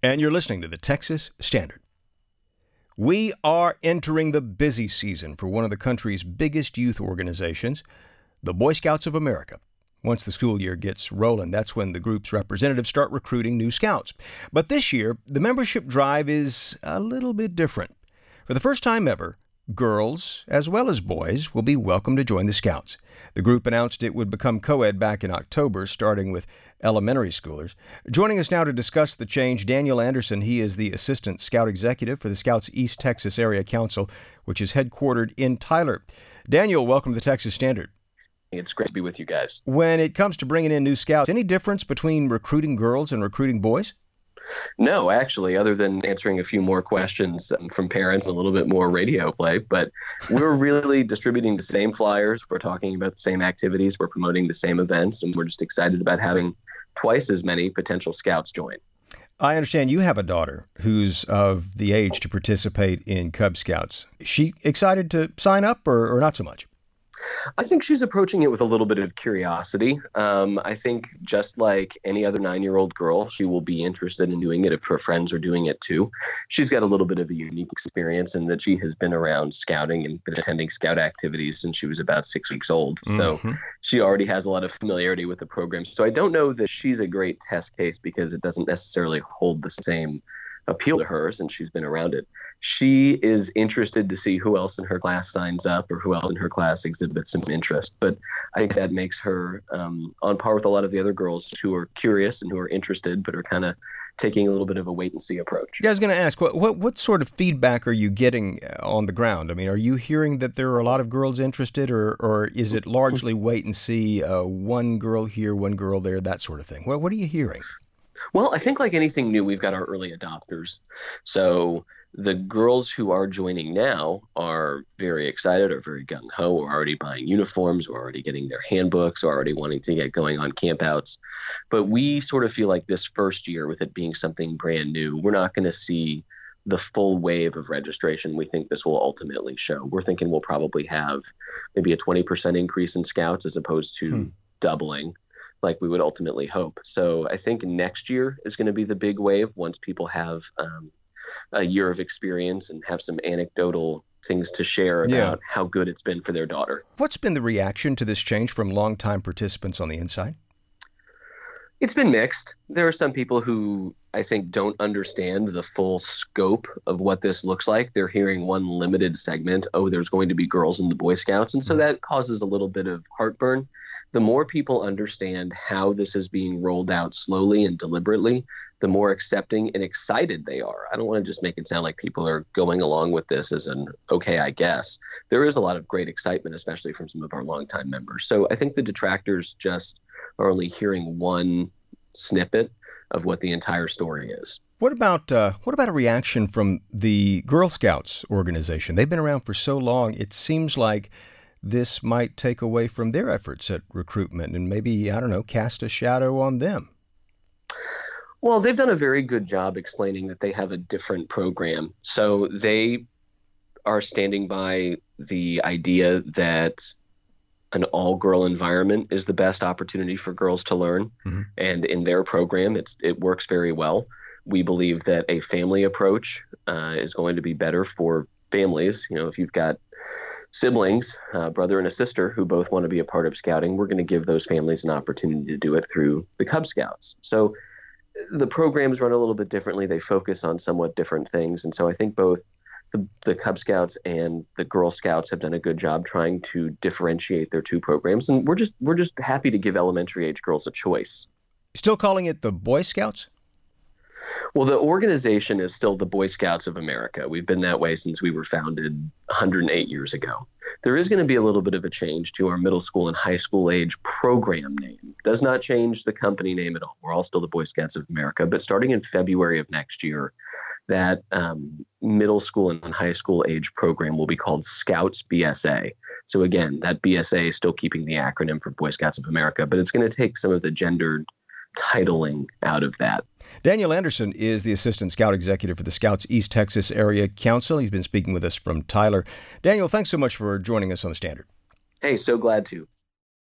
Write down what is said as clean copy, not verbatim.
And you're listening to the Texas Standard. We are entering the busy season for one of the country's biggest youth organizations, the Boy Scouts of America. Once the school year gets rolling, that's when the group's representatives start recruiting new scouts. But this year, the membership drive is a little bit different. For the first time ever, girls as well as boys will be welcome to join the Scouts. The group announced it would become co-ed back in October, starting with elementary schoolers. Joining us now to discuss the change, Daniel Anderson. He is the Assistant Scout Executive for the Scouts East Texas Area Council, which is headquartered in Tyler. Daniel, welcome to the Texas Standard. It's great to be with you guys. When it comes to bringing in new scouts, any difference between recruiting girls and recruiting boys? No, actually, other than answering a few more questions from parents, a little bit more radio play, but we're really distributing the same flyers. We're talking about the same activities. We're promoting the same events, and we're just excited about having twice as many potential scouts join. I understand you have a daughter who's of the age to participate in Cub Scouts. Is she excited to sign up or not so much? I think she's approaching it with a little bit of curiosity. I think just like any other 9-year-old girl, she will be interested in doing it if her friends are doing it too. She's got a little bit of a unique experience in that she has been around scouting and been attending scout activities since she was about 6 weeks old. So she already has a lot of familiarity with the program. So I don't know that she's a great test case because it doesn't necessarily hold the same appeal to her since she's been around it. She is interested to see who else in her class signs up or who else in her class exhibits some interest. But I think that makes her on par with a lot of the other girls who are curious and who are interested, but are kind of taking a little bit of a wait and see approach. Yeah, I was going to ask, what sort of feedback are you getting on the ground? I mean, are you hearing that there are a lot of girls interested, or is it largely wait and see, one girl here, one girl there, that sort of thing? What are you hearing? Well, I think like anything new, we've got our early adopters. So the girls who are joining now are very excited, are very gung-ho, are already buying uniforms, are already getting their handbooks, are already wanting to get going on campouts. But we sort of feel like this first year, with it being something brand new, we're not going to see the full wave of registration we think this will ultimately show. We're thinking we'll probably have maybe a 20% increase in scouts as opposed to doubling, like we would ultimately hope. So I think next year is going to be the big wave once people have a year of experience and have some anecdotal things to share about how good it's been for their daughter. What's been the reaction to this change from longtime participants on the inside? It's been mixed. There are some people who I think don't understand the full scope of what this looks like. They're hearing one limited segment, there's going to be girls in the Boy Scouts. And so that causes a little bit of heartburn. The more people understand how this is being rolled out slowly and deliberately, the more accepting and excited they are. I don't want to just make it sound like people are going along with this as an, okay, I guess. There is a lot of great excitement, especially from some of our longtime members. So I think the detractors just are only hearing one snippet of what the entire story is. What about a reaction from the Girl Scouts organization? They've been around for so long, it seems like this might take away from their efforts at recruitment and maybe, cast a shadow on them. Well, they've done a very good job explaining that they have a different program. So they are standing by the idea that an all-girl environment is the best opportunity for girls to learn. And in their program, it works very well. We believe that a family approach is going to be better for families. If you've got siblings, a brother and a sister who both want to be a part of scouting, we're going to give those families an opportunity to do it through the Cub Scouts. So the programs run a little bit differently. They focus on somewhat different things. And so I think both the Cub Scouts and the Girl Scouts have done a good job trying to differentiate their two programs. And we're just happy to give elementary age girls a choice. Still calling it the Boy Scouts? Well, the organization is still the Boy Scouts of America. We've been that way since we were founded 108 years ago. There is going to be a little bit of a change to our middle school and high school age program name. Does not change the company name at all. We're all still the Boy Scouts of America. But starting in February of next year, that middle school and high school age program will be called Scouts BSA. So again, that BSA is still keeping the acronym for Boy Scouts of America, but it's going to take some of the gendered titling out of that. Daniel Anderson is the Assistant Scout Executive for the Scouts East Texas Area Council. He's been speaking with us from Tyler. Daniel, thanks so much for joining us on The Standard. Hey, so glad to.